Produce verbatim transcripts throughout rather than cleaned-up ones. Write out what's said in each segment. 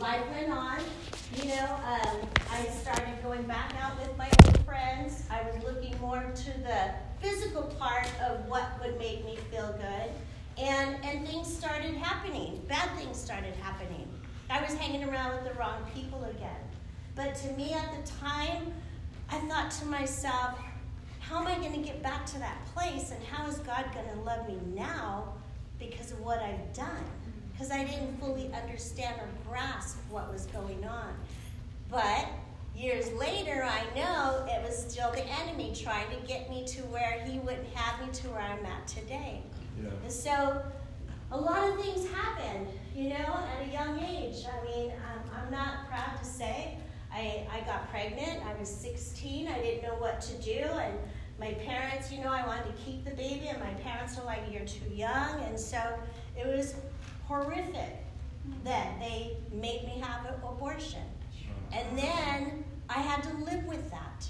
life went on. You know, um, I started going back out with my old friends. I was looking more to the physical part of what would make me feel good. And, and things started happening. Bad things started happening. I was hanging around with the wrong people again. But to me at the time, I thought to myself, how am I going to get back to that place? And how is God going to love me now because of what I've done? Because I didn't fully understand or grasp what was going on. But years later, I know it was still the enemy trying to get me to where he wouldn't have me to where I'm at today. Yeah. And so a lot of things happened, you know, at a young age. I mean, I'm, I'm not proud to say. I, I got pregnant. I was sixteen. I didn't know what to do. And my parents, you know, I wanted to keep the baby. And my parents were like, you're too young. And so it was horrific that they made me have an abortion. And then I had to live with that.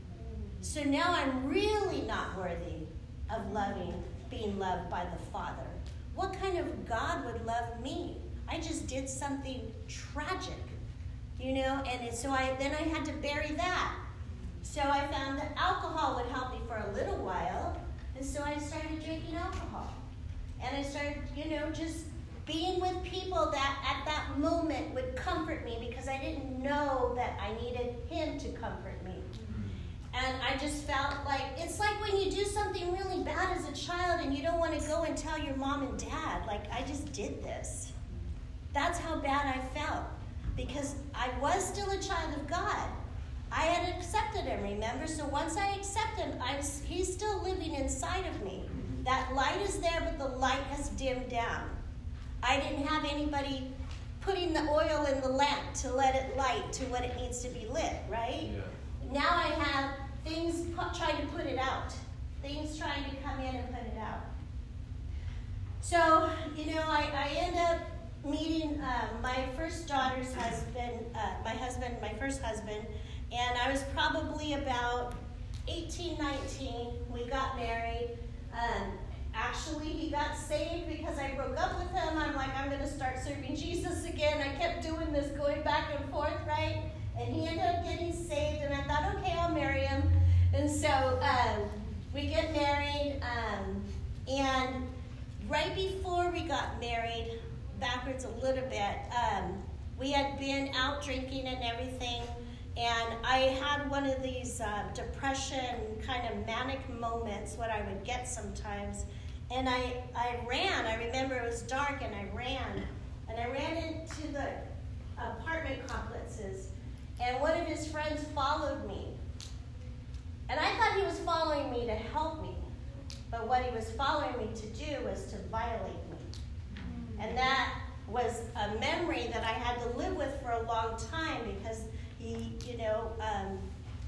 So now I'm really not worthy of loving, being loved by the Father. What kind of God would love me? I just did something tragic, you know, and it, so I then I had to bury that. So I found that alcohol would help me for a little while, and so I started drinking alcohol. And I started, you know, just being with people that at that moment would comfort me because I didn't know that I needed him to comfort me. And I just felt like, it's like when you do something really bad as a child and you don't want to go and tell your mom and dad, like, I just did this. That's how bad I felt because I was still a child of God. I had accepted him, remember? So once I accepted him, I was, he's still living inside of me. That light is there, but the light has dimmed down. I didn't have anybody putting the oil in the lamp to let it light to what it needs to be lit, right? Yeah. Now I have things trying to put it out. Things trying to come in and put it out. So, you know, I, I end up meeting um, my first daughter's husband, uh, my husband, my first husband, and I was probably about eighteen, nineteen. We got married. Um, Actually, he got saved because I broke up with him. I'm like, I'm going to start serving Jesus again. I kept doing this, going back and forth, right? And he ended up getting saved, and I thought, okay, I'll marry him. And so um, we get married, um, and right before we got married, backwards a little bit, um, we had been out drinking and everything, and I had one of these uh, depression kind of manic moments, what I would get sometimes. And I, I ran. I remember it was dark, and I ran. And I ran into the apartment complexes, and one of his friends followed me. And I thought he was following me to help me. But what he was following me to do was to violate me. And that was a memory that I had to live with for a long time because he, you know, um,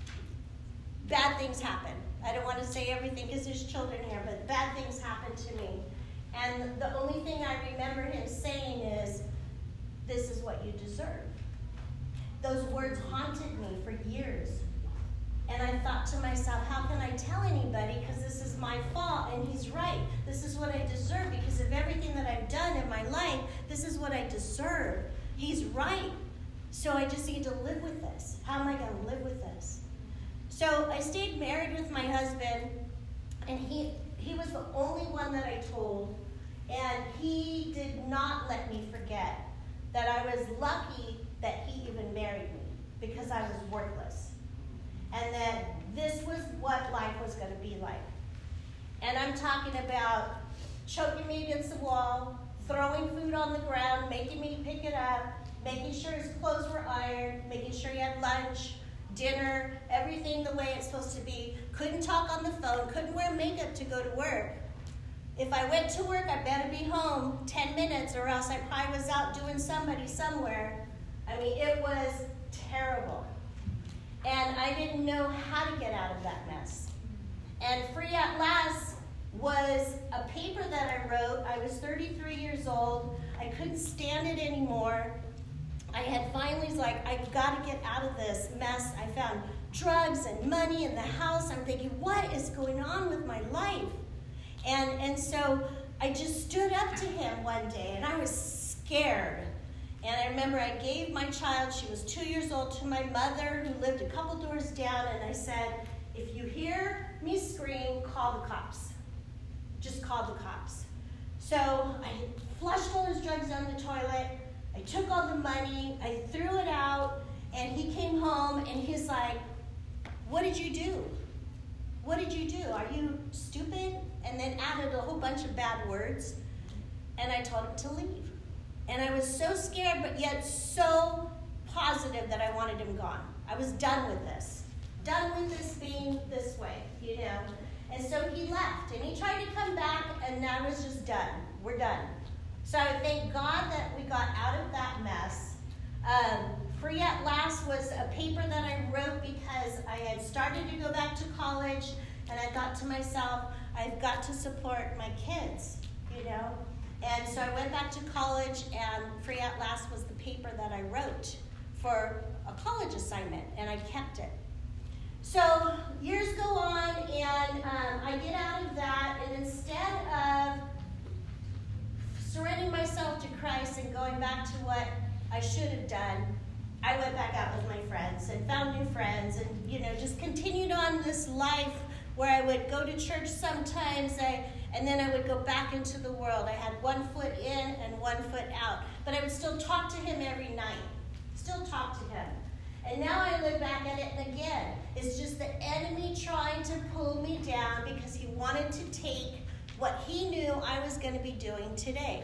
bad things happen. I don't want to say everything because there's children here, but bad things happened to me. And the only thing I remember him saying is, this is what you deserve. Those words haunted me for years. And I thought to myself, how can I tell anybody because this is my fault? And he's right. This is what I deserve because of everything that I've done in my life. This is what I deserve. He's right. So I just need to live with this. How am I going to live with this? So I stayed married with my husband, and he he was the only one that I told, and he did not let me forget that I was lucky that he even married me because I was worthless, and that this was what life was going to be like. And I'm talking about choking me against the wall, throwing food on the ground, making me pick it up, making sure his clothes were ironed, making sure he had lunch, dinner, everything the way it's supposed to be. Couldn't talk on the phone, couldn't wear makeup to go to work. If I went to work, I better be home ten minutes or else I probably was out doing somebody somewhere. I mean, it was terrible. And I didn't know how to get out of that mess. And Free at Last was a paper that I wrote. I was thirty-three years old. I couldn't stand it anymore. I had finally like, I've got to get out of this mess. I found drugs and money in the house. I'm thinking, what is going on with my life? And and so I just stood up to him one day, and I was scared. And I remember I gave my child, she was two years old, to my mother who lived a couple doors down, and I said, if you hear me scream, call the cops. Just call the cops. So I flushed all his drugs down the toilet. I took all the money. I threw it out. And he came home and he's like, what did you do? What did you do? Are you stupid? And then added a whole bunch of bad words. And I told him to leave. And I was so scared, but yet so positive that I wanted him gone. I was done with this. Done with this being this way, you know. And so he left, and he tried to come back, and I was just done. We're done. So I thank God that we got out of that mess. Um, Free at Last was a paper that I wrote because I had started to go back to college, and I thought to myself, I've got to support my kids, you know. And so I went back to college, and Free at Last was the paper that I wrote for a college assignment, and I kept it. So years go on, and um, I get out of that, and instead of surrendering myself to Christ and going back to what I should have done, I went back out with my friends and found new friends, and you know, just continued on this life where I would go to church sometimes, I, and then I would go back into the world. I had one foot in and one foot out, but I would still talk to him every night, still talk to him. And now I look back at it, and again, it's just the enemy trying to pull me down because he wanted to take what he knew I was going to be doing today.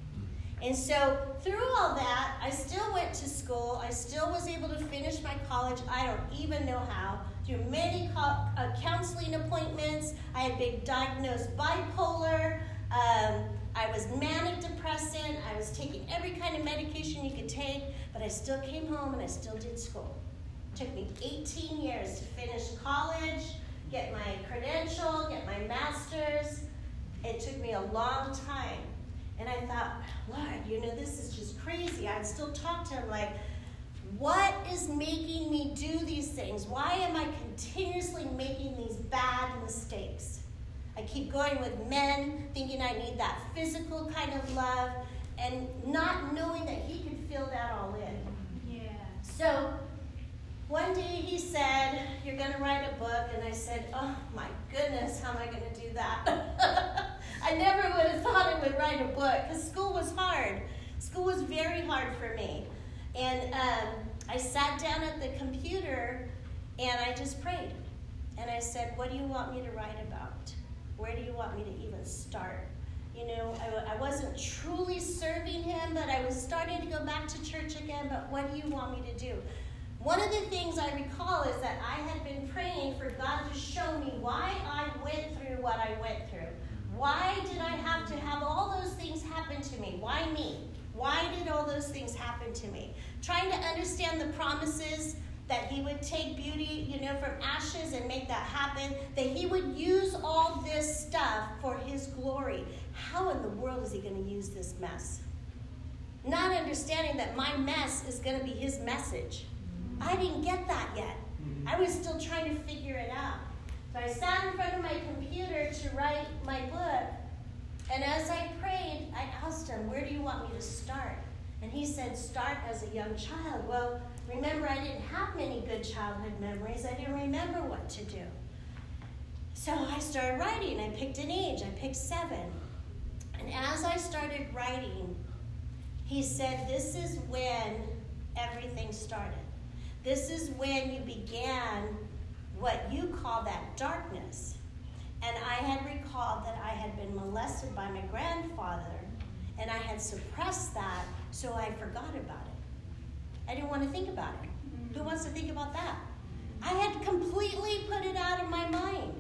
And so through all that, I still went to school. I still was able to finish my college. I don't even know how. Through many co- uh, counseling appointments, I had been diagnosed bipolar. Um, I was manic depressant. I was taking every kind of medication you could take, but I still came home and I still did school. It took me eighteen years to finish college, get my credential, get my master's. It took me a long time. And I thought, Lord, you know, this is just crazy. I'd still talk to him like, what is making me do these things? Why am I continuously making these bad mistakes? I keep going with men, thinking I need that physical kind of love, and not knowing that he could fill that all in. Yeah. So one day he said, you're going to write a book. And I said, oh, my goodness, how am I going to do that? I never would have thought I would write a book because school was hard. School was very hard for me. And um, I sat down at the computer and I just prayed. And I said, what do you want me to write about? Where do you want me to even start? You know, I, I wasn't truly serving him, but I was starting to go back to church again. But what do you want me to do? One of the things I recall is that I had been praying for God to show me why I went through what I went through. Why did I have to have all those things happen to me? Why me? Why did all those things happen to me? Trying to understand the promises that he would take beauty, you know, from ashes and make that happen, that he would use all this stuff for his glory. How in the world is he going to use this mess? Not understanding that my mess is going to be his message. I didn't get that yet. I was still trying to figure it out. So I sat in front of my computer to write my book, and as I prayed, I asked him, where do you want me to start? And he said, start as a young child. Well, remember, I didn't have many good childhood memories. I didn't remember what to do. So I started writing. I picked an age. I picked seven. And as I started writing, he said, this is when everything started. This is when you began what you call that darkness. And I had recalled that I had been molested by my grandfather, and I had suppressed that, so I forgot about it. I didn't want to think about it. Mm-hmm. Who wants to think about that? I had completely put it out of my mind.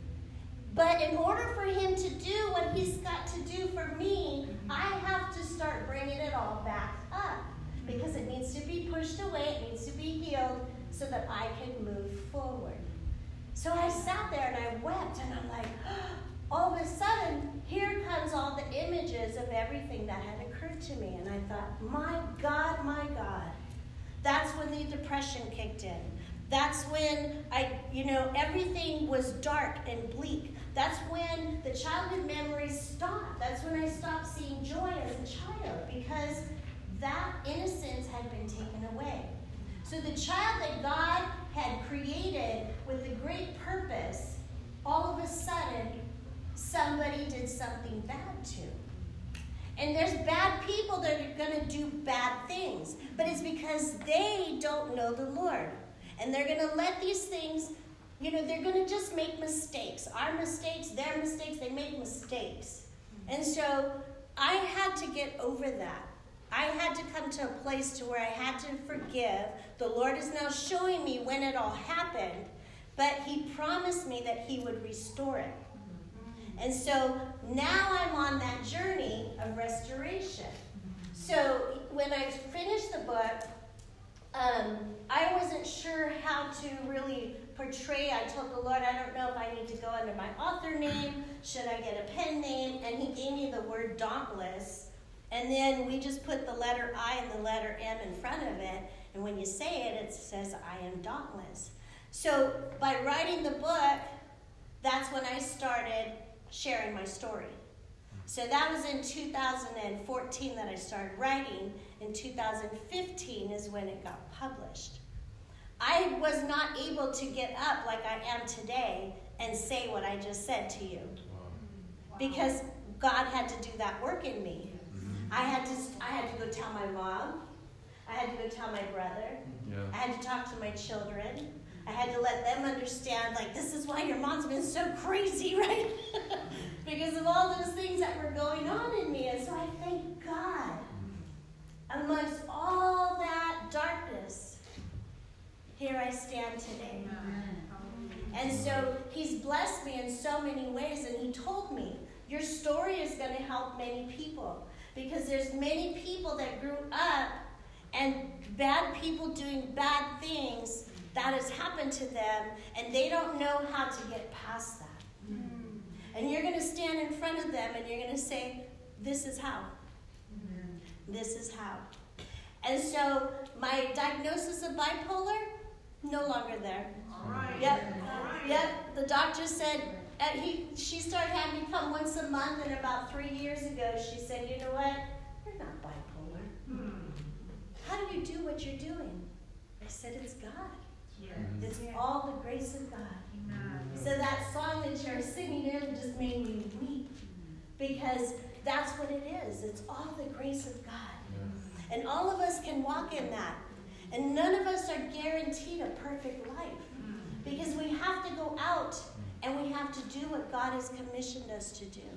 But in order for him to do what he's got to do for me, I have to start bringing it all back up, because it needs to be pushed away, it needs to be healed, so that I can move forward. So I sat there and I wept, and I'm like, all of a sudden, here comes all the images of everything that had occurred to me. And I thought, my God, my God. That's when the depression kicked in. That's when I, you know, everything was dark and bleak. That's when the childhood memories stopped. That's when I stopped seeing joy as a child, because that innocence had been taken away. So the child that God had created with a great purpose, all of a sudden, somebody did something bad to. And there's bad people that are going to do bad things. But it's because they don't know the Lord. And they're going to let these things, you know, they're going to just make mistakes. Our mistakes, their mistakes, they make mistakes. And so I had to get over that. I had to come to a place to where I had to forgive. The Lord is now showing me when it all happened. But he promised me that he would restore it. And so now I'm on that journey of restoration. So when I finished the book, um, I wasn't sure how to really portray. I told the Lord, I don't know if I need to go under my author name. Should I get a pen name? And he gave me the word dauntless. And then we just put the letter I and the letter M in front of it. And when you say it, it says, I am dauntless. So by writing the book, that's when I started sharing my story. So that was in two thousand fourteen that I started writing. In two thousand fifteen is when it got published. I was not able to get up like I am today and say what I just said to you. Because God had to do that work in me. I had to I had to go tell my mom. I had to go tell my brother. Yeah. I had to talk to my children. I had to let them understand, like, this is why your mom's been so crazy, right? Because of all those things that were going on in me. And so I thank God. Amongst all that darkness, here I stand today. And so he's blessed me in so many ways. And he told me, your story is going to help many people. Because there's many people that grew up and bad people doing bad things that has happened to them, and they don't know how to get past that. Mm. And you're going to stand in front of them, and you're going to say, this is how. Mm. This is how. And so my diagnosis of bipolar, no longer there. All right. Yep. All right. Yep. The doctor said, and he, she started having me come once a month, and about three years ago, she said, you know what? You're not bipolar. Mm. How do you do what you're doing? I said, it's God. Yes. It's all the grace of God. Amen. So that song that you're singing in just made me weep. Because that's what it is. It's all the grace of God. Yes. And all of us can walk in that. And none of us are guaranteed a perfect life. Because we have to go out and we have to do what God has commissioned us to do.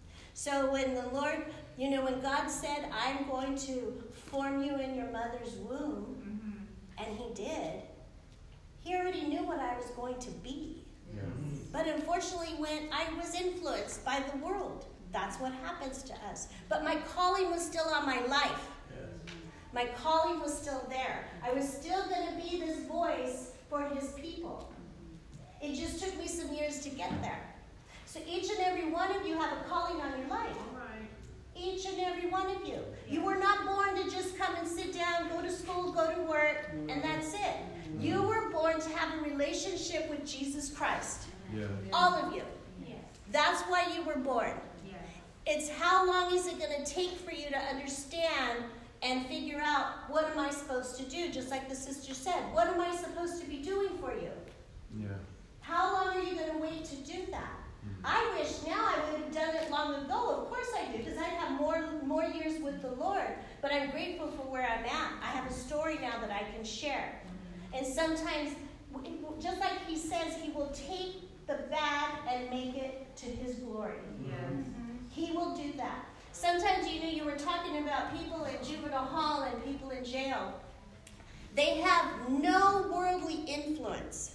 So when the Lord, you know, when God said, I'm going to form you in your mother's womb, mm-hmm. and he did, he already knew what I was going to be. Yes. But unfortunately, when I was influenced by the world, that's what happens to us. But my calling was still on my life. Yes. My calling was still there. I was still going to be this voice for his people. It just took me some years to get there. So each and every one of you have a calling on your life. Right. Each and every one of you. You were not born to just come and sit down, go to school, go to work, and that's it. You were born to have a relationship with Jesus Christ. Yeah. All of you. Yes. That's why you were born. Yes. It's how long is it going to take for you to understand and figure out, what am I supposed to do? Just like the sister said, what am I supposed to be doing for you? Yeah. How long are you going to wait to do that? Mm-hmm. I wish now I would have done it long ago. Of course I do, because I'd have more, more years with the Lord. But I'm grateful for where I'm at. I have a story now that I can share. And sometimes, just like he says, he will take the bad and make it to his glory. Yes. Mm-hmm. He will do that. Sometimes, you know, you were talking about people in juvenile hall and people in jail. They have no worldly influence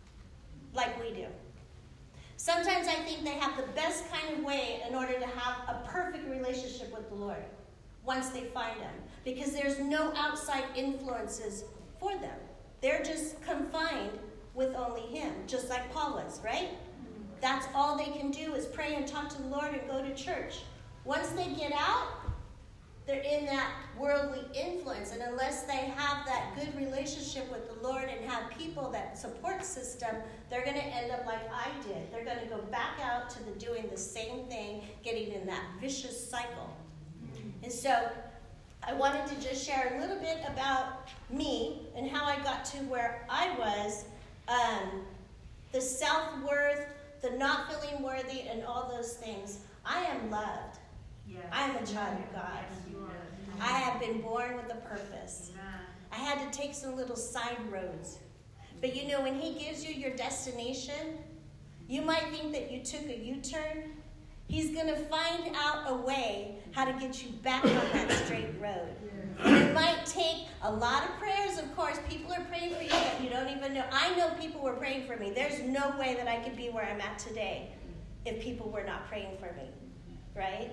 like we do. Sometimes I think they have the best kind of way in order to have a perfect relationship with the Lord once they find him. Because there's no outside influences for them. They're just confined with only him, just like Paul was, right? That's all they can do is pray and talk to the Lord and go to church. Once they get out, they're in that worldly influence. And unless they have that good relationship with the Lord and have people, that support system, they're going to end up like I did. They're going to go back out to the doing the same thing, getting in that vicious cycle. And so I wanted to just share a little bit about me and how I got to where I was, um, the self-worth, the not feeling worthy, and all those things. I am loved. Yes. I am a child of God. Yes, you are. I have been born with a purpose. Amen. I had to take some little side roads. But you know, when he gives you your destination, you might think that you took a U-turn. He's going to find out a way how to get you back on that straight road. And it might take a lot of prayers, of course. People are praying for you that you don't even know. I know people were praying for me. There's no way that I could be where I'm at today if people were not praying for me, right?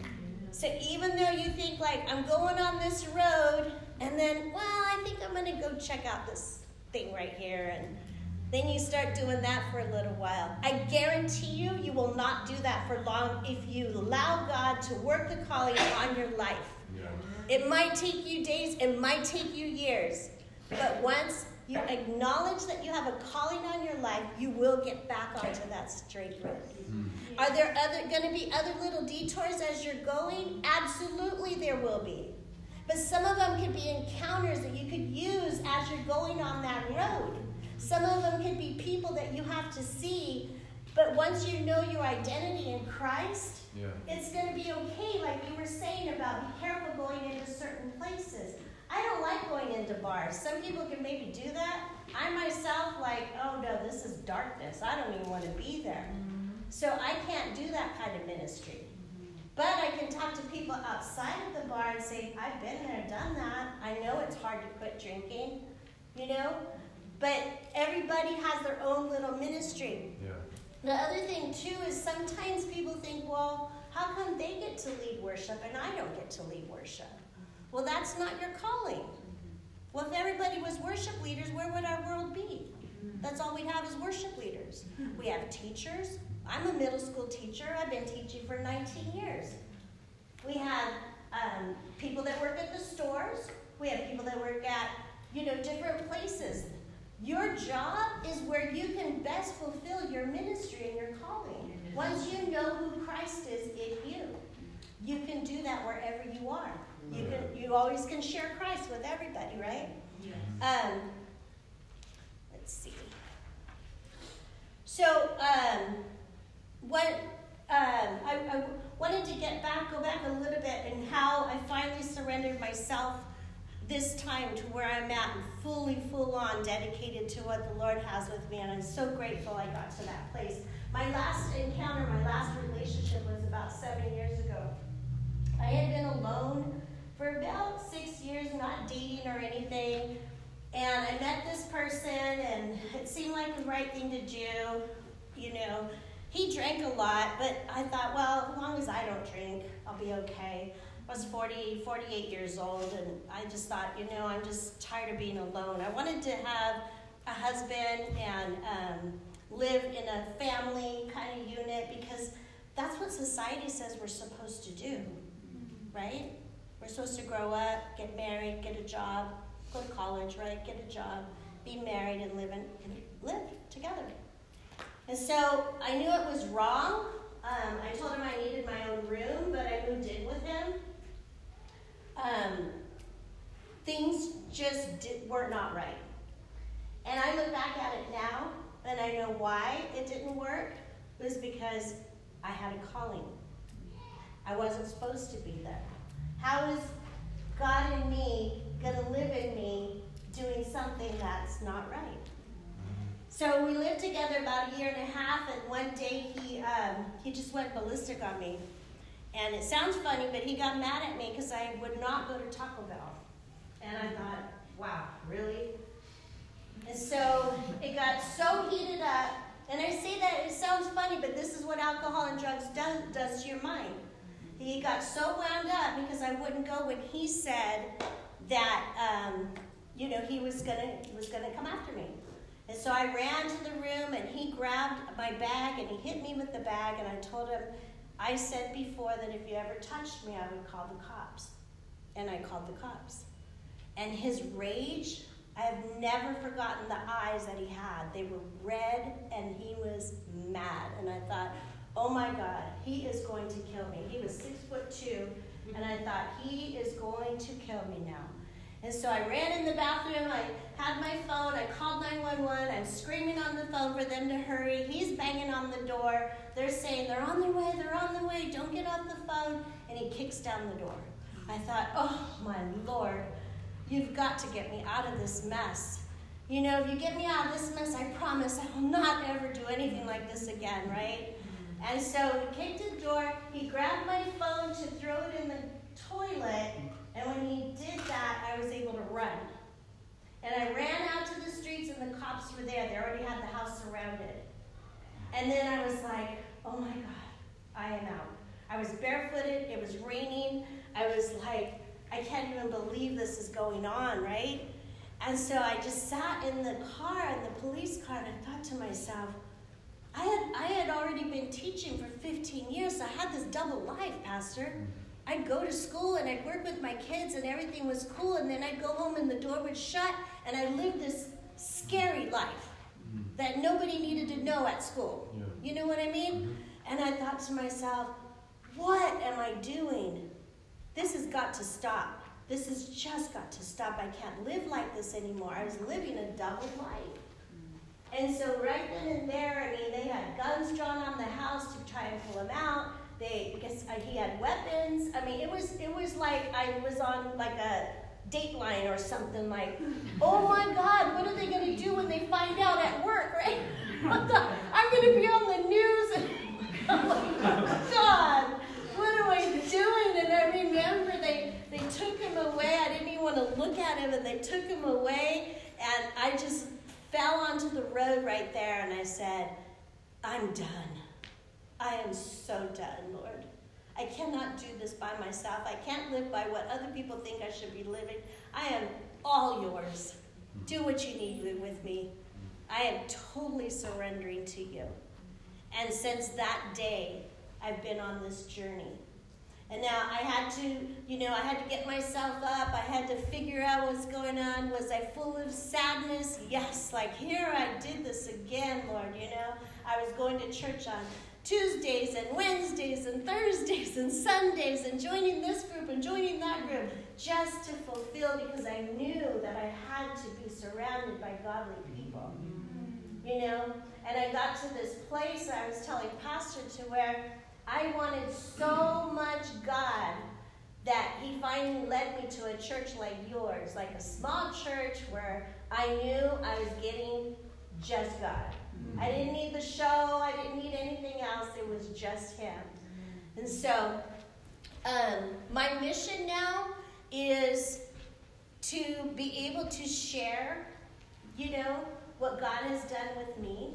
So even though you think like, I'm going on this road, and then, well, I think I'm going to go check out this thing right here, and then you start doing that for a little while. I guarantee you, you will not do that for long if you allow God to work the calling on your life. Yeah. It might take you days, it might take you years, but once you acknowledge that you have a calling on your life, you will get back onto that straight road. Mm-hmm. Are there other going to be other little detours as you're going? Absolutely there will be. But some of them could be encounters that you could use as you're going on that road. Some of them could be people that you have to see, but once you know your identity in Christ, yeah. It's going to be okay, like you were saying about be careful going into certain places. I don't like going into bars. Some people can maybe do that. I myself, like, oh no, this is darkness. I don't even want to be there. Mm-hmm. So I can't do that kind of ministry. Mm-hmm. But I can talk to people outside of the bar and say, I've been there, done that. I know it's hard to quit drinking, you know? But everybody has their own little ministry. Yeah. The other thing, too, is sometimes people think, well, how come they get to lead worship and I don't get to lead worship? Well, that's not your calling. Well, if everybody was worship leaders, where would our world be? That's all we have is worship leaders. We have teachers. I'm a middle school teacher. I've been teaching for nineteen years. We have um, people that work at the stores. We have people that work at, you know, different places. Your job is where you can best fulfill your ministry and your calling. Once you know who Christ is in you, you can do that wherever you are. You can. You always can share Christ with everybody, right? Yes. Um, let's see. So, um, what um, I, I wanted to get back, go back a little bit, and how I finally surrendered myself this time to where I'm at, and fully, full on dedicated to what the Lord has with me, and I'm so grateful I got to that place. My last encounter, my last relationship was about seven years ago. I had been alone for about six years, not dating or anything, and I met this person, and it seemed like the right thing to do. You know, he drank a lot, but I thought, well, as long as I don't drink, I'll be okay. I was forty, forty-eight years old, and I just thought, you know, I'm just tired of being alone. I wanted to have a husband and um, live in a family kind of unit, because that's what society says we're supposed to do, right? We're supposed to grow up, get married, get a job, go to college, right? Get a job, be married, and live, in, and live together. And so I knew it was wrong. Um, I told him I needed my own room, but I moved in with him. Um, things just did, were not right. And I look back at it now, and I know why it didn't work. It was because I had a calling. I wasn't supposed to be there. How is God in me going to live in me doing something that's not right? So we lived together about a year and a half, and one day he um, he just went ballistic on me. And it sounds funny, but he got mad at me because I would not go to Taco Bell. And I thought, wow, really? And so it got so heated up. And I say that it sounds funny, but this is what alcohol and drugs does, does to your mind. He got so wound up because I wouldn't go when he said that, um, you know, he was gonna he was gonna come after me. And so I ran to the room, and he grabbed my bag, and he hit me with the bag, and I told him, I said before that if you ever touched me, I would call the cops. And I called the cops. And his rage, I have never forgotten the eyes that he had. They were red, and he was mad. And I thought, oh my God, he is going to kill me. He was six foot two, And I thought, he is going to kill me now. And so I ran in the bathroom, I had my phone, I called nine one one, I'm screaming on the phone for them to hurry. He's banging on the door. They're saying, they're on their way, they're on their way, don't get off the phone. And he kicks down the door. I thought, oh my Lord, you've got to get me out of this mess. You know, if you get me out of this mess, I promise I will not ever do anything like this again, right? And so he kicked the door, he grabbed my phone to throw it in the toilet, and when he did that, I was able to run. And I ran out to the streets, and the cops were there. They already had the house surrounded. And then I was like, oh my God, I am out. I was barefooted, it was raining. I was like, I can't even believe this is going on, right? And so I just sat in the car, in the police car, and I thought to myself, I had, I had already been teaching for fifteen years, so I had this double life, Pastor. I'd go to school and I'd work with my kids and everything was cool, and then I'd go home and the door would shut, and I lived this scary life that nobody needed to know at school. Yeah. You know what I mean? Mm-hmm. And I thought to myself, what am I doing? This has got to stop. This has just got to stop. I can't live like this anymore. I was living a double life. And so right then and there, I mean, they had guns drawn on the house to try and pull him out. They, I guess uh, he had weapons. I mean, it was it was like I was on like a Dateline or something. Like, oh my God, what are they going to do when they find out at work, right? I'm going to be on the news. And I'm like, God, what am I doing? And I remember they they took him away. I didn't even want to look at him, and they took him away, and I just fell onto the road right there, and I said, I'm done. I am so done, Lord. I cannot do this by myself. I can't live by what other people think I should be living. I am all yours. Do what you need with me. I am totally surrendering to you. And since that day, I've been on this journey. And now I had to, you know, I had to get myself up. I had to figure out what's going on. Was I full of sadness? Yes, like here I did this again, Lord, you know. I was going to church on Tuesdays and Wednesdays and Thursdays and Sundays and joining this group and joining that group just to fulfill, because I knew that I had to be surrounded by godly people, you know. And I got to this place, I was telling Pastor, to where I wanted so much God that he finally led me to a church like yours, like a small church where I knew I was getting just God. Mm-hmm. I didn't need the show. I didn't need anything else. It was just him. Mm-hmm. And so um, my mission now is to be able to share, you know, what God has done with me.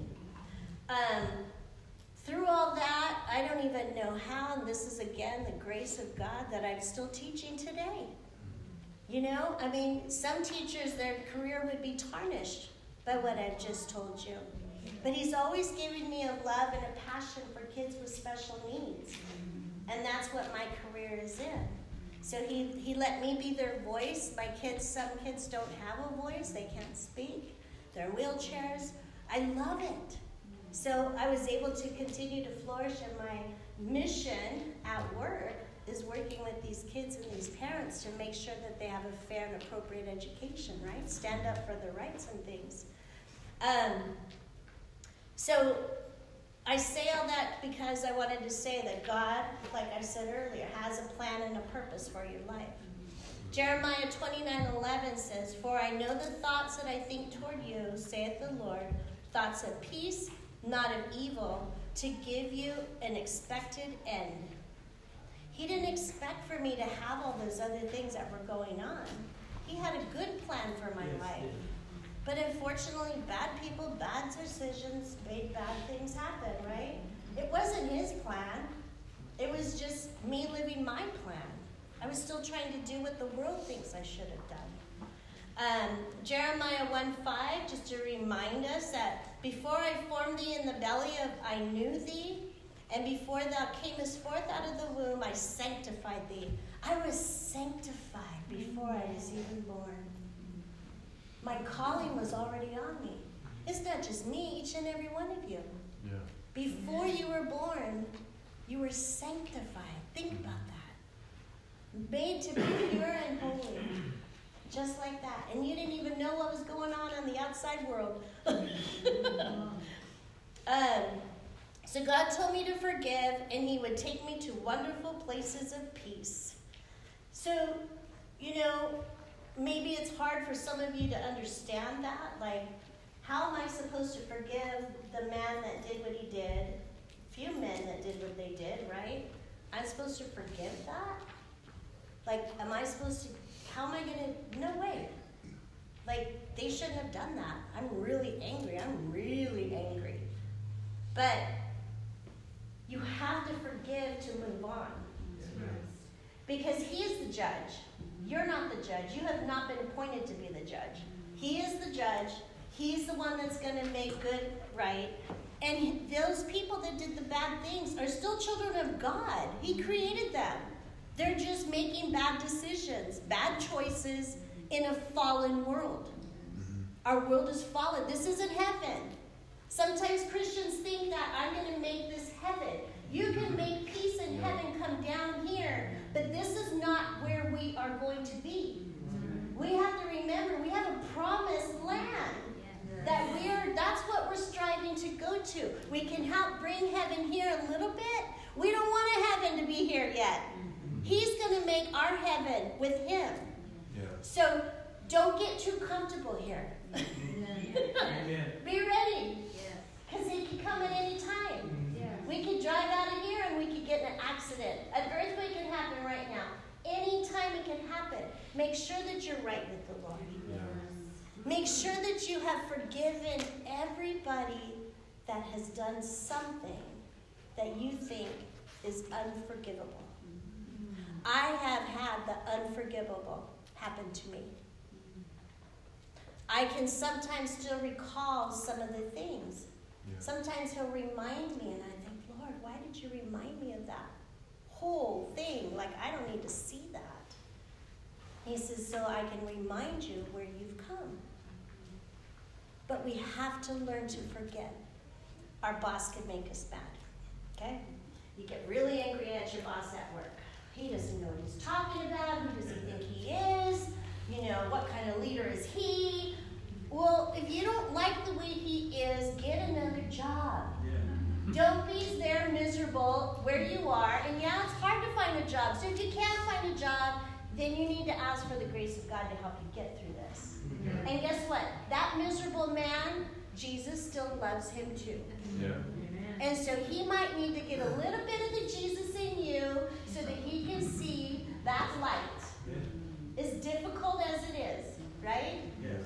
Um, Through all that, I don't even know how, and this is again the grace of God, that I'm still teaching today. You know, I mean, some teachers, their career would be tarnished by what I've just told you. But he's always given me a love and a passion for kids with special needs. And that's what my career is in. So he, he let me be their voice. My kids, some kids don't have a voice. They can't speak. They're in wheelchairs. I love it. So I was able to continue to flourish, and my mission at work is working with these kids and these parents to make sure that they have a fair and appropriate education, right? Stand up for their rights and things. Um, so I say all that because I wanted to say that God, like I said earlier, has a plan and a purpose for your life. Jeremiah twenty-nine eleven says, "For I know the thoughts that I think toward you, saith the Lord, thoughts of peace, not of evil, to give you an expected end." He didn't expect for me to have all those other things that were going on. He had a good plan for my yes, life. Yes. But unfortunately, bad people, bad decisions made bad things happen, right? It wasn't his plan. It was just me living my plan. I was still trying to do what the world thinks I should have done. Um, Jeremiah one five, just to remind us that before I formed thee in the belly of, I knew thee, and before thou camest forth out of the womb, I sanctified thee. I was sanctified before I was even born. My calling was already on me. It's not just me, each and every one of you. Yeah. Before you were born, you were sanctified. Think about that. made to be pure and holy. Just like that. And you didn't even know what was going on in the outside world. um, so God told me to forgive, and he would take me to wonderful places of peace. So, you know, maybe it's hard for some of you to understand that. Like, how am I supposed to forgive the man that did what he did? Few men that did what they did, right? I'm supposed to forgive that? Like, am I supposed to, how am I going to, no way. Like, they shouldn't have done that. I'm really angry. I'm really angry. But you have to forgive to move on. Because he is the judge. You're not the judge. You have not been appointed to be the judge. He is the judge. He's the one that's going to make good right. And those people that did the bad things are still children of God. He created them. They're just making bad decisions, bad choices in a fallen world. Our world is fallen. This isn't heaven. Sometimes Christians think that I'm going to make this heaven. You can make peace in heaven come down here, but this is not where we are going to be. We have to remember we have a promised land that we are, that's what we're striving to go to. We can help bring heaven here a little bit. We don't want heaven to be here yet. He's going to make our heaven with him. Yeah. So don't get too comfortable here. Be ready. Because he can come at any time. Yeah. We could drive out of here and we could get in an accident. An earthquake can happen right now. Anytime it can happen. Make sure that you're right with the Lord. Yes. Make sure that you have forgiven everybody that has done something that you think is unforgivable. I have had the unforgivable happen to me. I can sometimes still recall some of the things. Yeah. Sometimes he'll remind me, and I think, Lord, why did you remind me of that whole thing? Like, I don't need to see that. He says, so I can remind you where you've come. But we have to learn to forget. Our boss can make us mad, okay? You get really angry at your boss at work. He doesn't know what he's talking about. Who does he think he is? You know, what kind of leader is he? Well, if you don't like the way he is, get another job. Yeah. Don't be there miserable where you are. And yeah, it's hard to find a job. So if you can't find a job, then you need to ask for the grace of God to help you get through this. Yeah. And guess what? That miserable man, Jesus still loves him too. Yeah. And so he might need to get a little bit of the Jesus in you so that he can see that light. Yeah. As difficult as it is, right? Yes.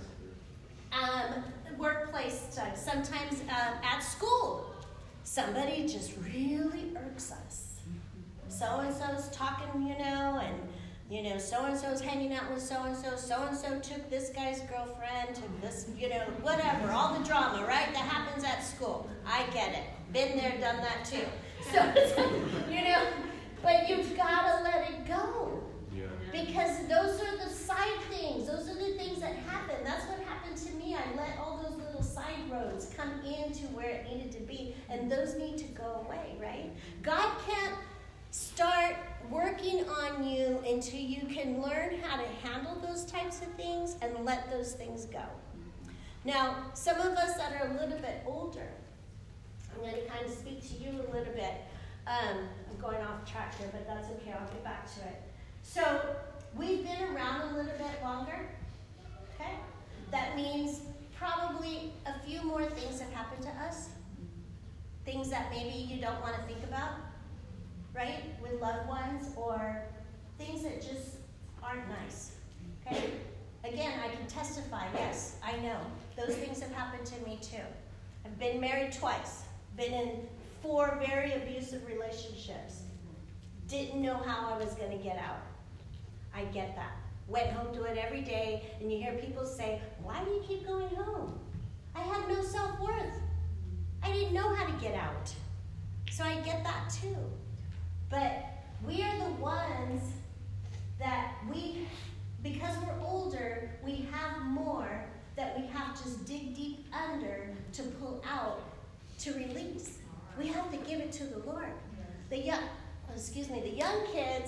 Um, workplace stuff. Sometimes um, at school, somebody just really irks us. So-and-so's talking, you know, and, you know, so-and-so's hanging out with so-and-so. So-and-so took this guy's girlfriend, took this, you know, whatever. All the drama, right, that happens at school. I get it. Been there, done that too. So, you know, but you've got to let it go. Yeah. Because those are the side things. Those are the things that happen. That's what happened to me. I let all those little side roads come into where it needed to be, and those need to go away, right? God can't start working on you until you can learn how to handle those types of things and let those things go. Now, some of us that are a little bit older, I'm going to kind of speak to you a little bit. Um, I'm going off track here, but that's okay. I'll get back to it. So we've been around a little bit longer, okay? That means probably a few more things have happened to us, things that maybe you don't want to think about, right, with loved ones, or things that just aren't nice, okay? Again, I can testify, yes, I know. Those things have happened to me too. I've been married twice, been in four very abusive relationships, didn't know how I was going to get out. I get that. Went home to it every day, and you hear people say, why do you keep going home? I had no self-worth. I didn't know how to get out. So I get that too. But we are the ones that we, because we're older, we have more that we have to dig deep under to pull out, to release. We have to give it to the Lord. The young, excuse me, the young kids,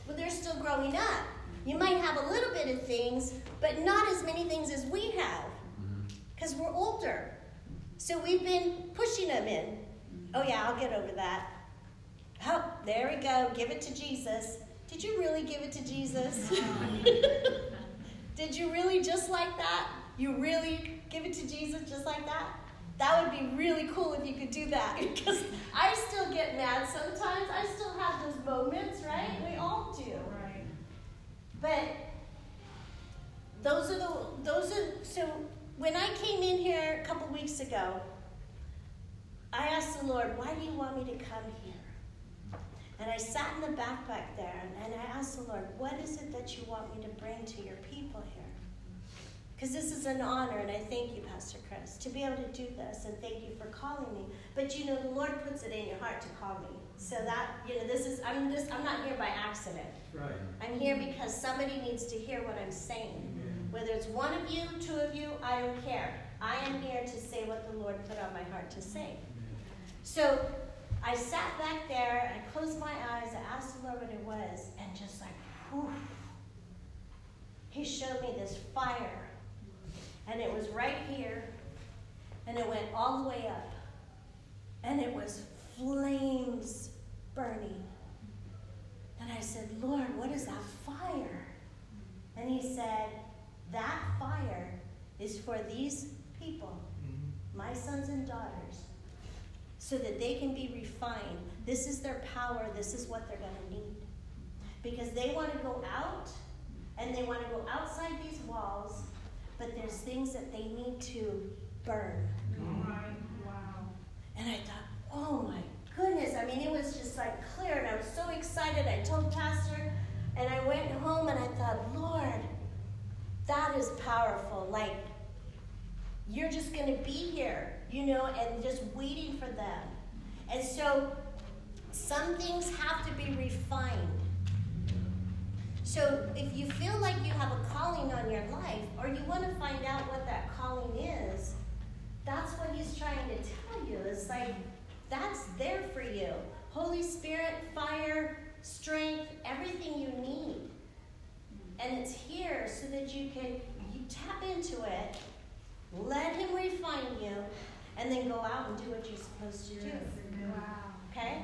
Well, they're still growing up. You might have a little bit of things, but not as many things as we have, because we're older. So we've been pushing them in. Oh, yeah, I'll get over that. Oh, there we go. Give it to Jesus. Did you really give it to Jesus? Did you really just like that? You really give it to Jesus just like that? That would be really cool if you could do that. Because I still get mad sometimes. I still have those moments, right? We all do. Right. But those are the, those are, so when I came in here a couple weeks ago, I asked the Lord, why do you want me to come here? And I sat in the back back there, and I asked the Lord, what is it that you want me to bring to your people here? Because this is an honor, and I thank you, Pastor Chris, to be able to do this, and thank you for calling me. But you know, the Lord puts it in your heart to call me. So that, you know, this is, I'm just, I'm not here by accident. Right. I'm here because somebody needs to hear what I'm saying. Amen. Whether it's one of you, two of you, I don't care. I am here to say what the Lord put on my heart to say. Amen. So I sat back there, I closed my eyes, I asked the Lord what it was, and just like, whew, He showed me this fire. And it was right here, and it went all the way up. And it was flames burning. And I said, Lord, what is that fire? And He said, that fire is for these people, my sons and daughters, so that they can be refined. This is their power. This is what they're going to need. Because they want to go out, and they want to go outside these walls, but there's things that they need to burn. Right. Wow. And I thought, oh my goodness. I mean, it was just like clear, and I was so excited. I told Pastor, and I went home, and I thought, Lord, that is powerful. Like, you're just going to be here, you know, and just waiting for them. And so some things have to be refined. So if you feel like you have a calling on your life, or you want to find out what that calling is, that's what He's trying to tell you. It's like, that's there for you. Holy Spirit, fire, strength, everything you need. And it's here so that you can you tap into it, let Him refine you, and then go out and do what you're supposed to do. Yes. Wow. Okay?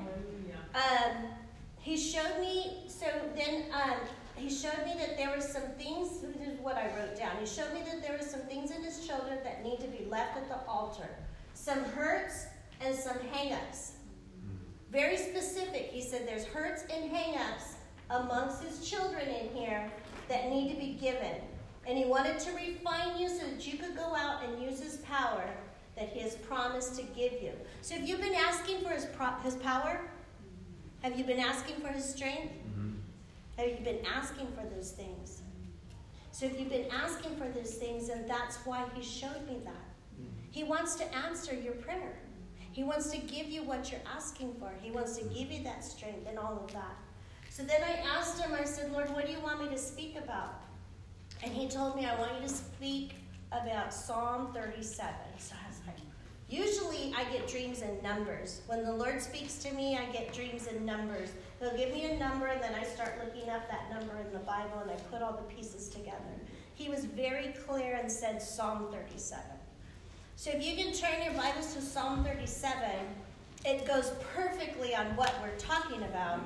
Um, he showed me, so then um, he showed me that there were some things, this is what I wrote down. He showed me that there were some things in his children that need to be left at the altar. Some hurts and some hang-ups. Very specific. He said there's hurts and hang-ups amongst his children in here that need to be given. And He wanted to refine you so that you could go out and use His power that He has promised to give you. So have you been asking for His, pro- his power? Have you been asking for His strength? Mm-hmm. Have you been asking for those things? So if you've been asking for those things, then that's why He showed me that. Mm-hmm. He wants to answer your prayer. He wants to give you what you're asking for. He wants to give you that strength and all of that. So then I asked Him, I said, Lord, what do you want me to speak about? And He told me, I want you to speak about Psalm thirty-seven. So I was like, usually I get dreams in numbers. When the Lord speaks to me, I get dreams in numbers. He'll give me a number, and then I start looking up that number in the Bible, and I put all the pieces together. He was very clear and said Psalm thirty-seven. So if you can turn your Bibles to Psalm thirty-seven, it goes perfectly on what we're talking about.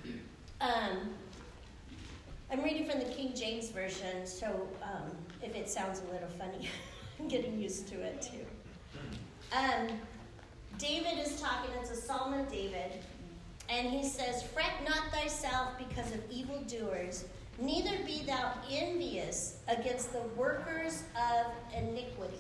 Um, I'm reading from the King James Version, so um, if it sounds a little funny, I'm getting used to it too. Um, David is talking, it's a Psalm of David, and he says, Fret not thyself because of evildoers, neither be thou envious against the workers of iniquity.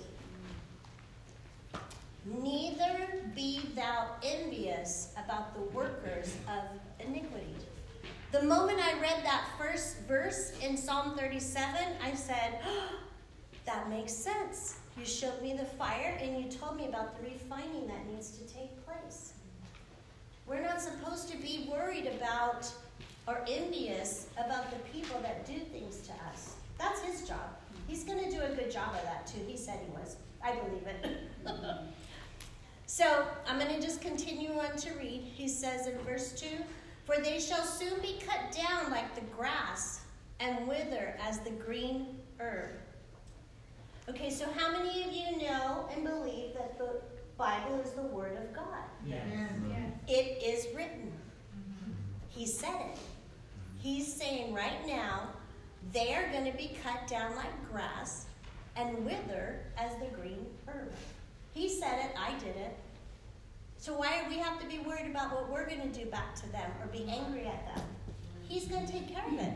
Neither be thou envious about the workers of iniquity. The moment I read that first verse in Psalm thirty-seven, I said, oh, that makes sense. You showed me the fire, and you told me about the refining that needs to take place. We're not supposed to be worried about or envious about the people that do things to us. That's His job. He's going to do a good job of that, too. He said He was. I believe it. So I'm going to just continue on to read. He says in verse two, For they shall soon be cut down like the grass and wither as the green herb. Okay, so how many of you know and believe that the Bible is the Word of God? Yes. Yes. It is written. He said it. He's saying right now, they are going to be cut down like grass and wither as the green herb. He said it, I did it. So why do we have to be worried about what we're going to do back to them or be angry at them? He's going to take care of it.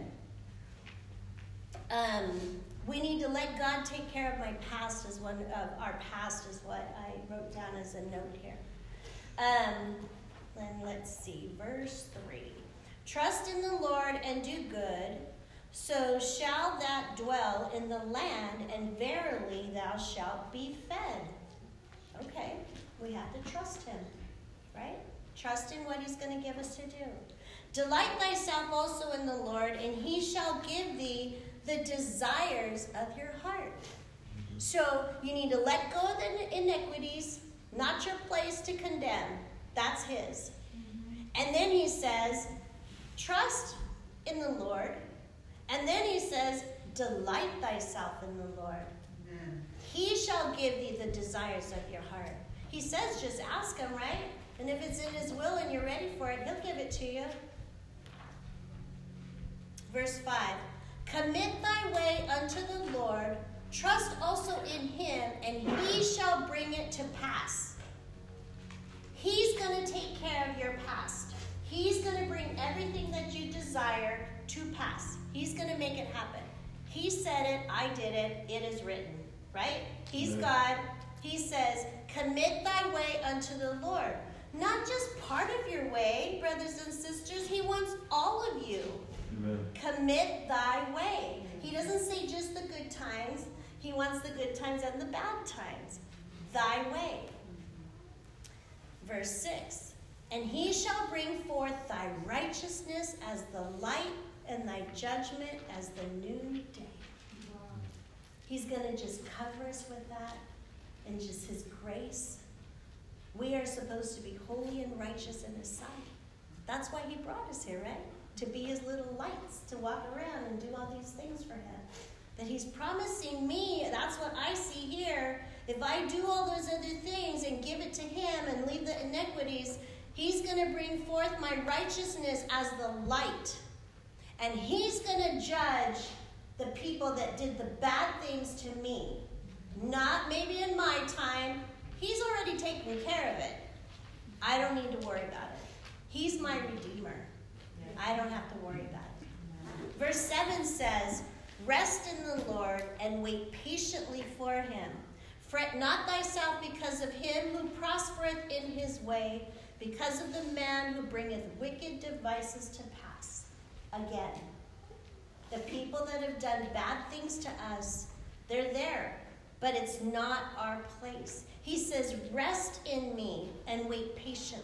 Um, we need to let God take care of my past as one of our past is what I wrote down as a note here. Um, and let's see, verse three. Trust in the Lord and do good, so shall that dwell in the land, and verily thou shalt be fed. Okay, we have to trust him, right? Trust in what he's going to give us to do. Delight thyself also in the Lord, and he shall give thee the desires of your heart. So you need to let go of the iniquities, not your place to condemn. That's his. And then he says, trust in the Lord. And then he says, delight thyself in the Lord. Amen. He shall give thee the desires of your heart. He says, just ask him, right? And if it's in his will and you're ready for it, he'll give it to you. Verse five. Commit thy way unto the Lord. Trust also in him, and he shall bring it to pass. He's going to take care of your past. He's going to bring everything that you desire to pass. He's going to make it happen. He said it, I did it, it is written, right? He's Amen. God. He says, commit thy way unto the Lord. Not just part of your way, brothers and sisters. He wants all of you. Amen. Commit thy way. He doesn't say just the good times. He wants the good times and the bad times. Thy way. Verse six. And he shall bring forth thy righteousness as the light and thy judgment as the noonday. He's going to just cover us with that and just his grace. We are supposed to be holy and righteous in his sight. That's why he brought us here, right? To be his little lights, to walk around and do all these things for him. That he's promising me, that's what I see here. If I do all those other things and give it to him and leave the iniquities, he's going to bring forth my righteousness as the light. And he's going to judge the people that did the bad things to me. Not maybe in my time. He's already taken care of it. I don't need to worry about it. He's my Redeemer. I don't have to worry about it. Verse seven says, rest in the Lord and wait patiently for him. Fret not thyself because of him who prospereth in his way, because of the man who bringeth wicked devices to pass. Again, the people that have done bad things to us, they're there, but it's not our place. He says, rest in me and wait patiently.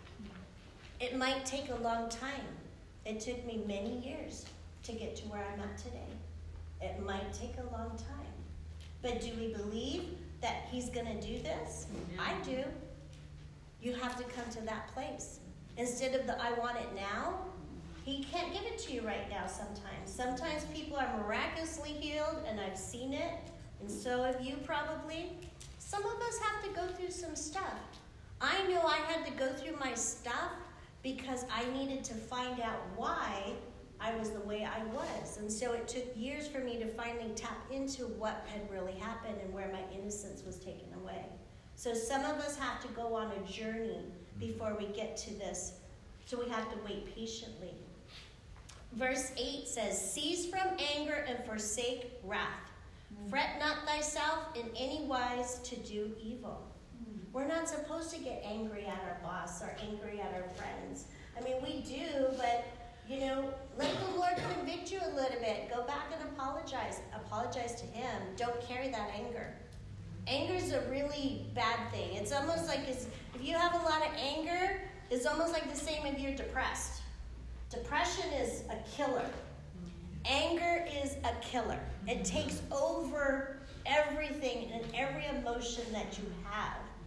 It might take a long time. It took me many years to get to where I'm at today. It might take a long time. But do we believe that he's going to do this? Yeah. I do. You have to come to that place. Instead of the I want it now, he can't give it to you right now sometimes. Sometimes people are miraculously healed, and I've seen it, and so have you probably. Some of us have to go through some stuff. I know I had to go through my stuff because I needed to find out why I was the way I was. And so it took years for me to finally tap into what had really happened and where my innocence was taken away. So some of us have to go on a journey before we get to this. So we have to wait patiently. Verse eight says, cease from anger and forsake wrath. Mm-hmm. Fret not thyself in any wise to do evil. We're not supposed to get angry at our boss or angry at our friends. I mean, we do, but, you know, let the Lord convict you a little bit. Go back and apologize. Apologize to him. Don't carry that anger. Anger is a really bad thing. It's almost like it's, if you have a lot of anger, it's almost like the same if you're depressed. Depression is a killer. Anger is a killer. It takes over everything and every emotion that you have.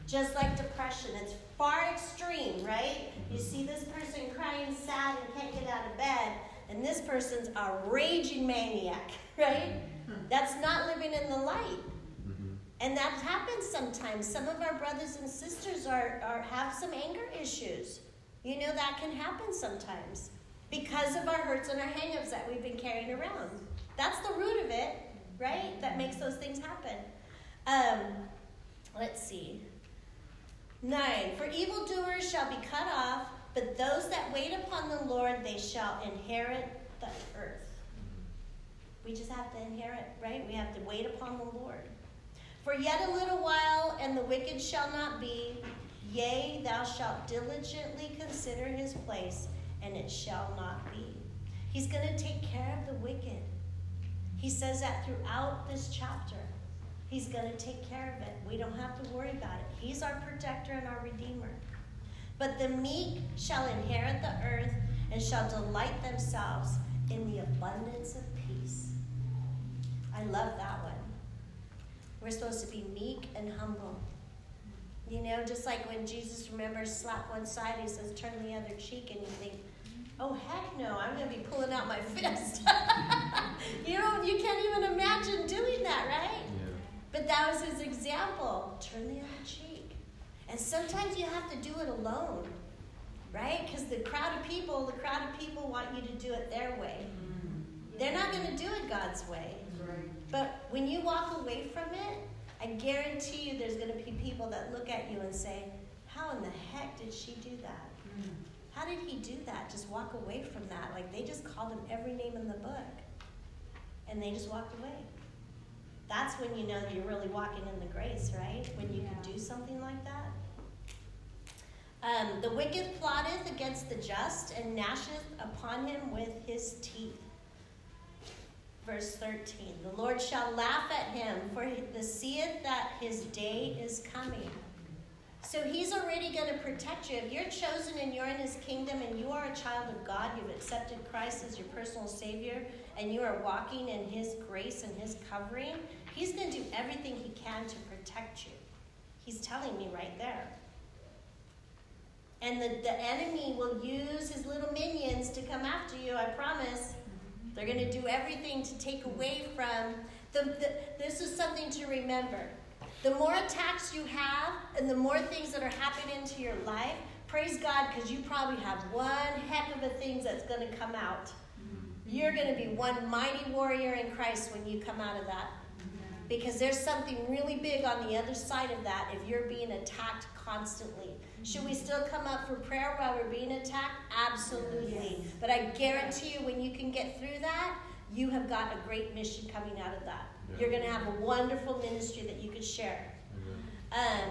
Just like depression, it's far extreme, right? You see this person crying sad and can't get out of bed, and this person's a raging maniac, right? That's not living in the light. And that happens sometimes. Some of our brothers and sisters are, are have some anger issues. You know, that can happen sometimes because of our hurts and our hang-ups that we've been carrying around. That's the root of it, right? That makes those things happen. Um, let's see. Nine, for evildoers shall be cut off, but those that wait upon the Lord, they shall inherit the earth. We just have to inherit, right? We have to wait upon the Lord. For yet a little while, and the wicked shall not be. Yea, thou shalt diligently consider his place, and it shall not be. He's going to take care of the wicked. He says that throughout this chapter. He's going to take care of it. We don't have to worry about it. He's our protector and our redeemer. But the meek shall inherit the earth, and shall delight themselves in the abundance of peace. I love that one. We're supposed to be meek and humble. You know, just like when Jesus, remembers, slap one side, he says, turn the other cheek, and you think, oh, heck no, I'm going to be pulling out my fist. you know, you can't even imagine doing that, right? Yeah. But that was his example. Turn the other cheek. And sometimes you have to do it alone, right? Because the crowd of people, the crowd of people want you to do it their way. They're not going to do it God's way. But when you walk away from it, I guarantee you there's going to be people that look at you and say, how in the heck did she do that? Mm. How did he do that? Just walk away from that. Like they just called him every name in the book. And they just walked away. That's when you know that you're really walking in the grace, right? When you yeah. can do something like that. Um, the wicked plotteth against the just and gnasheth upon him with his teeth. Verse thirteen, the Lord shall laugh at him, for he seeth that his day is coming. So he's already going to protect you. If you're chosen and you're in his kingdom and you are a child of God, you've accepted Christ as your personal Savior, and you are walking in his grace and his covering, he's going to do everything he can to protect you. He's telling me right there. And the, the enemy will use his little minions to come after you, I promise. They're going to do everything to take away from... The, the, this is something to remember. The more attacks you have and the more things that are happening into your life, praise God, because you probably have one heck of a thing that's going to come out. You're going to be one mighty warrior in Christ when you come out of that. Because there's something really big on the other side of that if you're being attacked constantly. Should we still come up for prayer while we're being attacked? Absolutely. Yes. But I guarantee you when you can get through that, you have got a great mission coming out of that. Yeah. You're going to have a wonderful ministry that you could share. Um,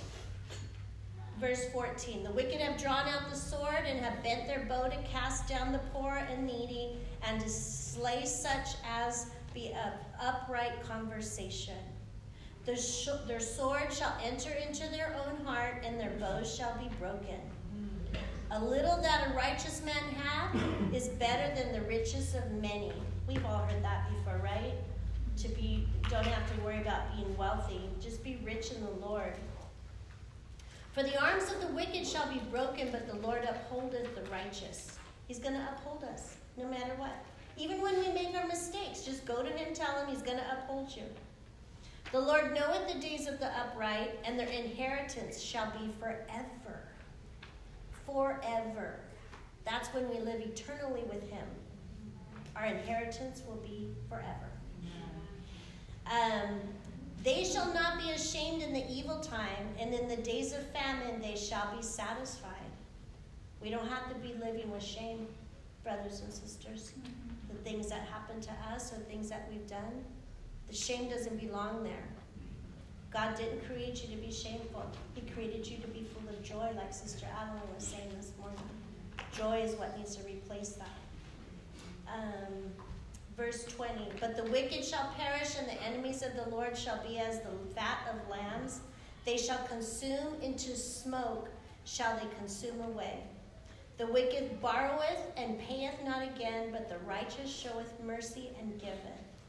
verse fourteen, the wicked have drawn out the sword and have bent their bow to cast down the poor and needy and to slay such as be of upright conversation. Their, sh- their sword shall enter into their own heart, and their bows shall be broken. A little that a righteous man hath is better than the riches of many. We've all heard that before, right? To be, don't have to worry about being wealthy. Just be rich in the Lord. For the arms of the wicked shall be broken, but the Lord upholdeth the righteous. He's going to uphold us, no matter what. Even when we make our mistakes, just go to him, tell him he's going to uphold you. The Lord knoweth the days of the upright, and their inheritance shall be forever. Forever. That's when we live eternally with him. Our inheritance will be forever. Um, they shall not be ashamed in the evil time, and in the days of famine they shall be satisfied. We don't have to be living with shame, brothers and sisters. The things that happen to us or things that we've done, the shame doesn't belong there. God didn't create you to be shameful. He created you to be full of joy, like Sister Adeline was saying this morning. Joy is what needs to replace that. Um, verse twenty, but the wicked shall perish, and the enemies of the Lord shall be as the fat of lambs. They shall consume into smoke, shall they consume away. The wicked borroweth and payeth not again, but the righteous showeth mercy and giveth.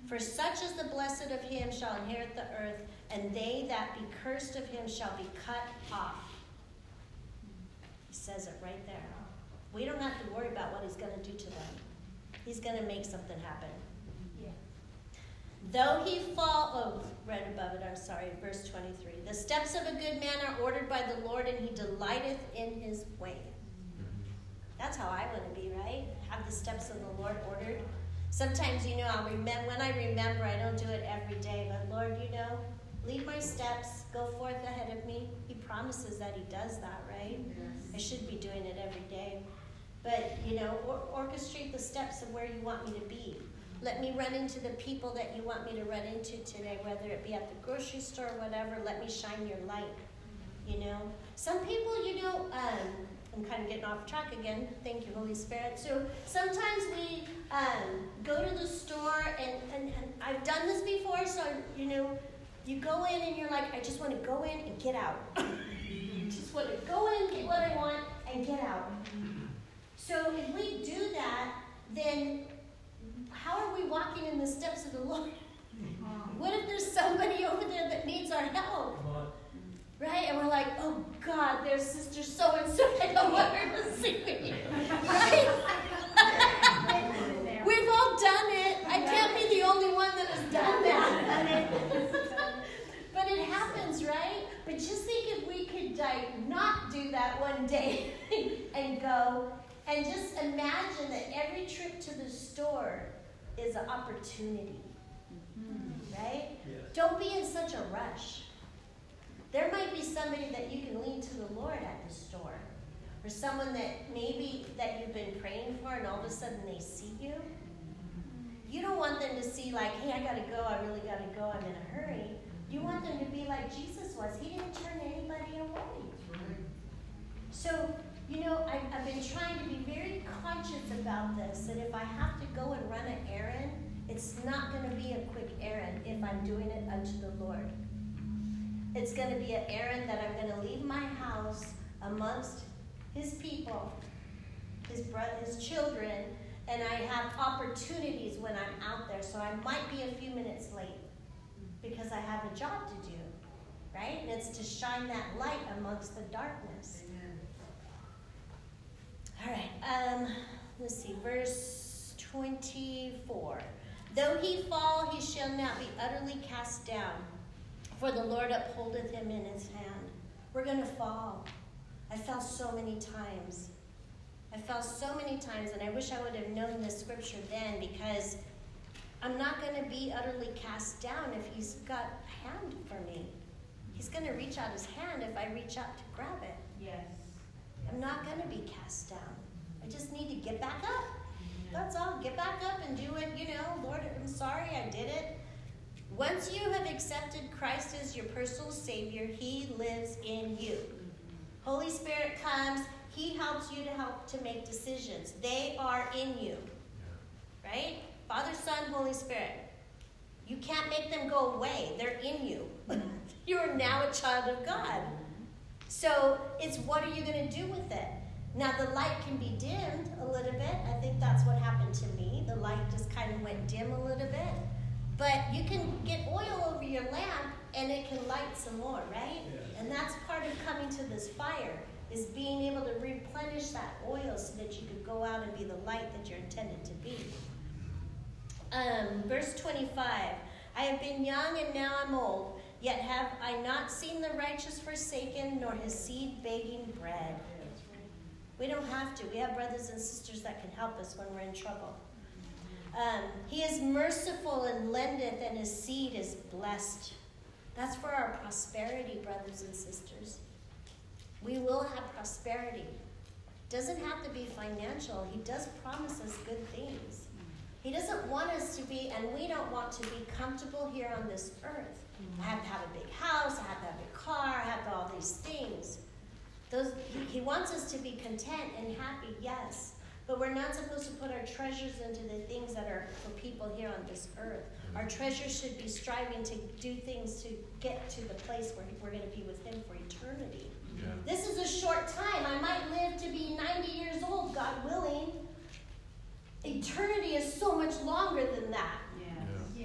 For such as the blessed of him shall inherit the earth, and they that be cursed of him shall be cut off. He says it right there. We don't have to worry about what he's going to do to them. He's going to make something happen. Yeah. Though he fall, oh, right above it, I'm sorry, verse twenty-three. The steps of a good man are ordered by the Lord, and he delighteth in his way. That's how I want to be, right? Have the steps of the Lord ordered. Sometimes, you know, I'll remember, when I remember, I don't do it every day, but Lord, you know, lead my steps, go forth ahead of me. He promises that he does that, right? Yes. I should be doing it every day. But, you know, or, orchestrate the steps of where you want me to be. Let me run into the people that you want me to run into today, whether it be at the grocery store or whatever. Let me shine your light, you know. Some people, you know, um, I'm kind of getting off track again. Thank you, Holy Spirit. So sometimes we um, go to the store, and, and, and I've done this before, so, you know, you go in and you're like, I just want to go in and get out. Just want to go in, get what I want, and get out. So if we do that, then how are we walking in the steps of the Lord? What if there's somebody over there that needs our help? Right? And we're like, oh God, there's Sister so-and-so. I don't want her to see me. Right? We've all done it. I can't be the only one that has done that. But it happens, right? But just think if we could like, not do that one day and go, and just imagine that every trip to the store is an opportunity. Right? Yes. Don't be in such a rush. There might be somebody that you can lean to the Lord at the store. Or someone that maybe that you've been praying for and all of a sudden they see you. You don't want them to see like, hey, I got to go. I really got to go. I'm in a hurry. You want them to be like Jesus was. He didn't turn anybody away. So, you know, I, I've been trying to be very conscious about this, that if I have to go and run an errand, it's not going to be a quick errand if I'm doing it unto the Lord. It's going to be an errand that I'm going to leave my house amongst his people, his brother, his children, and I have opportunities when I'm out there. So I might be a few minutes late because I have a job to do, right? And it's to shine that light amongst the darkness. Amen. All right, um, let's see, verse twenty-four. Though he fall, he shall not be utterly cast down, for the Lord upholdeth him in his hand. We're going to fall. I fell so many times. I fell so many times, and I wish I would have known this scripture then, because I'm not going to be utterly cast down if he's got a hand for me. He's going to reach out his hand if I reach out to grab it. Yes. I'm not going to be cast down. I just need to get back up. That's all. Get back up and do it. You know, Lord, I'm sorry I did it. Once you have accepted Christ as your personal Savior, he lives in you. Holy Spirit comes. He helps you to help to make decisions. They are in you. Right? Father, Son, Holy Spirit. You can't make them go away. They're in you. You are now a child of God. So it's what are you going to do with it? Now, the light can be dimmed a little bit. I think that's what happened to me. The light just kind of went dim a little bit. But you can get oil over your lamp, and it can light some more, right? Yes. And that's part of coming to this fire, is being able to replenish that oil so that you could go out and be the light that you're intended to be. Um, verse twenty-five, I have been young and now I'm old, yet have I not seen the righteous forsaken, nor his seed begging bread. We don't have to. We have brothers and sisters that can help us when we're in trouble. Um, he is merciful and lendeth, and his seed is blessed. That's for our prosperity, brothers and sisters. We will have prosperity. Doesn't have to be financial. He does promise us good things. He doesn't want us to be, and we don't want to be comfortable here on this earth. I have to have a big house, I have to have a car, I have all these things. Those, he, he wants us to be content and happy, yes. But we're not supposed to put our treasures into the things that are for people here on this earth. Our treasures should be striving to do things to get to the place where we're going to be with him for eternity. Yeah. This is a short time. I might live to be ninety years old, God willing. Eternity is so much longer than that. Yes. Yeah.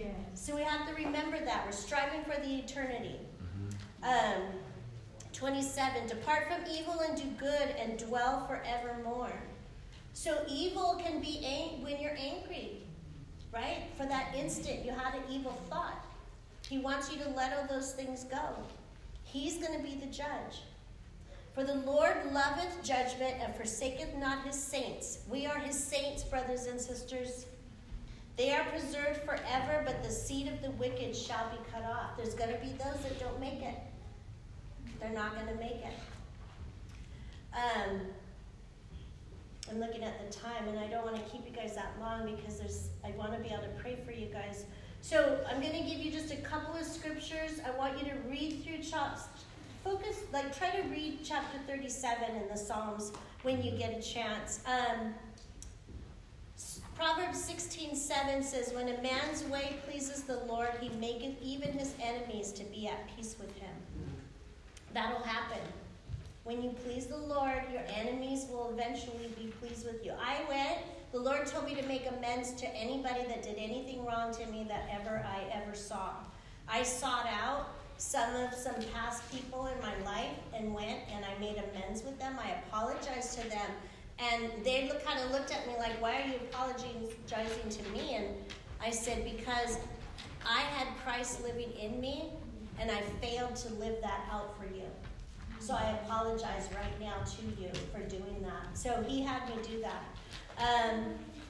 So we have to remember that. We're striving for the eternity. Um, twenty-seven, depart from evil and do good and dwell forevermore. So evil can be ang- when you're angry, right? For that instant, you had an evil thought. He wants you to let all those things go. He's going to be the judge. For the Lord loveth judgment and forsaketh not his saints. We are his saints, brothers and sisters. They are preserved forever, but the seed of the wicked shall be cut off. There's going to be those that don't make it. They're not going to make it. Um, I'm looking at the time, and I don't want to keep you guys that long because there's. I want to be able to pray for you guys. So I'm going to give you just a couple of scriptures. I want you to read through chapters. Focus, like try to read chapter thirty-seven in the Psalms when you get a chance. Um, Proverbs sixteen seven says, when a man's way pleases the Lord, he maketh even his enemies to be at peace with him. That'll happen. When you please the Lord, your enemies will eventually be pleased with you. I went, the Lord told me to make amends to anybody that did anything wrong to me that ever I ever saw. I sought out some of some past people in my life and went and I made amends with them. I apologized to them. And they look, kind of looked at me like, why are you apologizing to me? And I said, because I had Christ living in me, and I failed to live that out for you. So I apologize right now to you for doing that. So he had me do that. Um,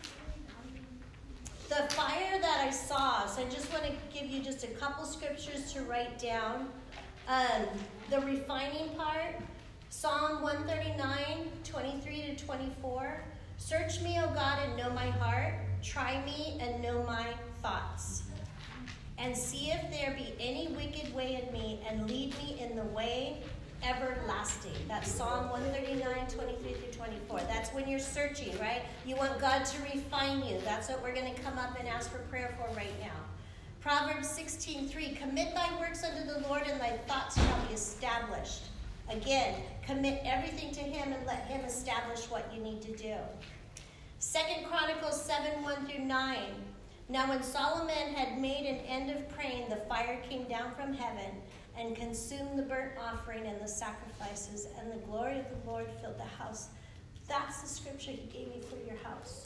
the fire that I saw, so I just want to give you just a couple scriptures to write down. Um, the refining part, Psalm one thirty-nine, twenty-three to twenty-four. Search me, O God, and know my heart. Try me and know my thoughts. And see if there be any wicked way in me, and lead me in the way everlasting. That's Psalm one thirty-nine, twenty-three through twenty-four. That's when you're searching, right? You want God to refine you. That's what we're going to come up and ask for prayer for right now. Proverbs sixteen three. Commit thy works unto the Lord, and thy thoughts shall be established. Again, commit everything to him and let him establish what you need to do. Second Chronicles seven, one through nine. Now when Solomon had made an end of praying, the fire came down from heaven and consumed the burnt offering and the sacrifices, and the glory of the Lord filled the house. That's the scripture he gave me for your house.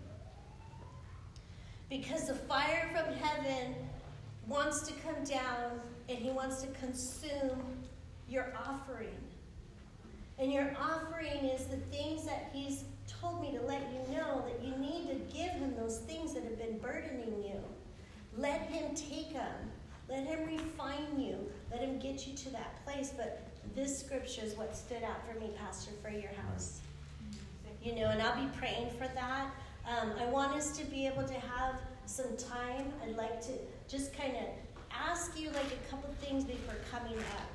Because the fire from heaven wants to come down, and he wants to consume your offering. And your offering is the things that he's told me to let you know, that you need to give him those things that have been burdening you. Let him take them. Let him refine you. Let him get you to that place. But this scripture is what stood out for me, Pastor, for your house. You know, and I'll be praying for that. Um, I want us to be able to have some time. I'd like to just kind of ask you like a couple things before coming up.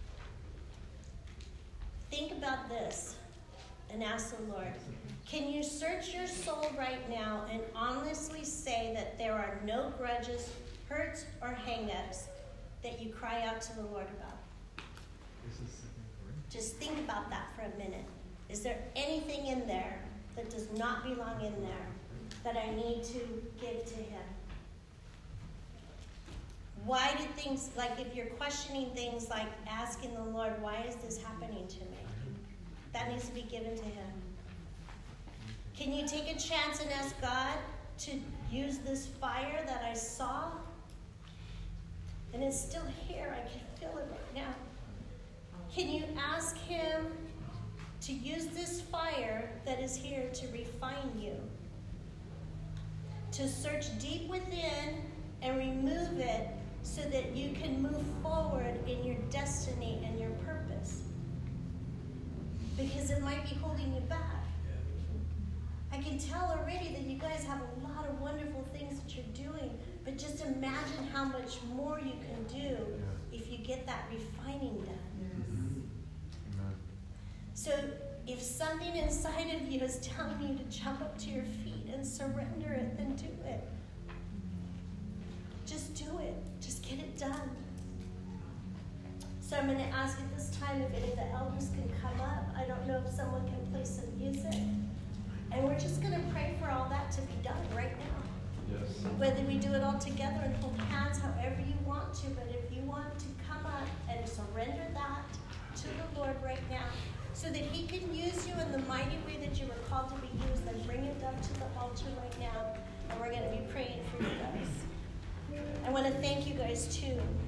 Think about this and ask the Lord, can you search your soul right now and honestly say that there are no grudges, hurts, or hang-ups that you cry out to the Lord about? Just think about that for a minute. Is there anything in there that does not belong in there that I need to give to him? Why did things, like if you're questioning things like asking the Lord, why is this happening to me? That needs to be given to him. Can you take a chance and ask God to use this fire that I saw? And it's still here. I can feel it right now. Can you ask him to use this fire that is here to refine you? To search deep within and remove it so that you can move forward in your destiny and your purpose. Because it might be holding you back. I can tell already that you guys have a lot of wonderful things that you're doing, but just imagine how much more you can do if you get that refining done. So if something inside of you is telling you to jump up to your feet and surrender it, then do it. Just do it. Just get it done. So I'm going to ask at this time if any of the elders can come up. I don't know if someone can play some music. And we're just going to pray for all that to be done right now. Yes. Whether we do it all together and hold hands, however you want to, but if you want to come up and surrender that to the Lord right now, so that he can use you in the mighty way that you were called to be used, then bring it up to the altar right now, and we're going to be praying for you guys. I want to thank you guys too